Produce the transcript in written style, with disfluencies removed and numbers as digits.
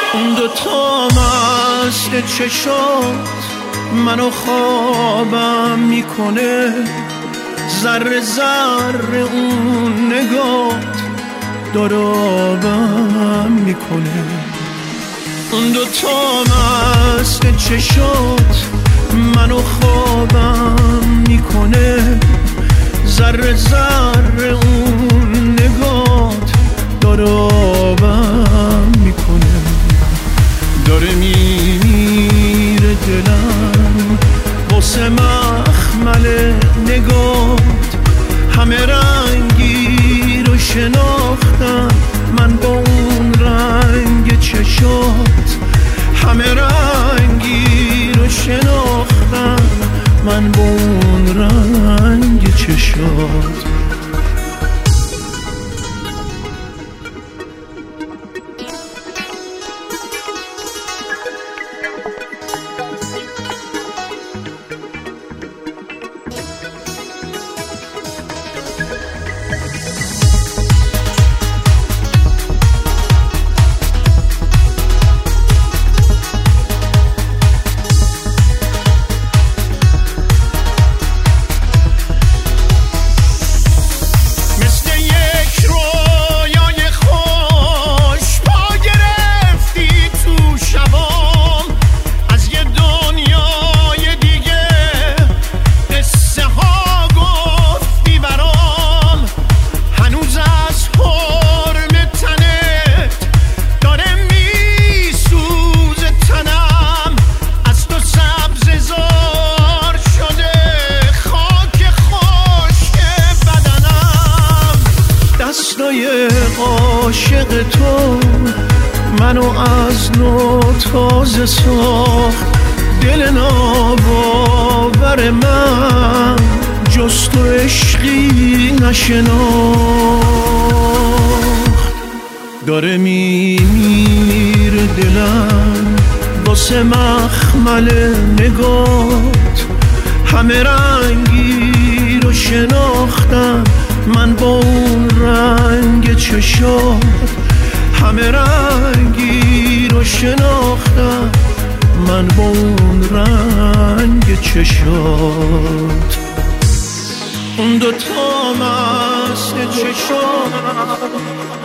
اون دوتا مست چشات منو خوابم میکنه، ذره ذره اون نگات داره آبم میکنه. اون دوتا مست چشات منو خوابم میکنه، ذره ذره اون نگات داره آبم میکنه. داره میمیره دلم واسه مخمل نگات، همه رنگی رو شناختم من با اون رنگ چشات، همه رنگی رو شناختم من با اون رنگ چشات. عاشق تو منو از نو تازه ساخت، دل ناباور من جز تو عشقی نشناخت. داره میمیره دلم واسه مخمل نگات، همه رنگی رو شناختم من با اون رنگ چشات، همه رنگی رو شناختم من با اون رنگ چشات. اون دوتا مست چشات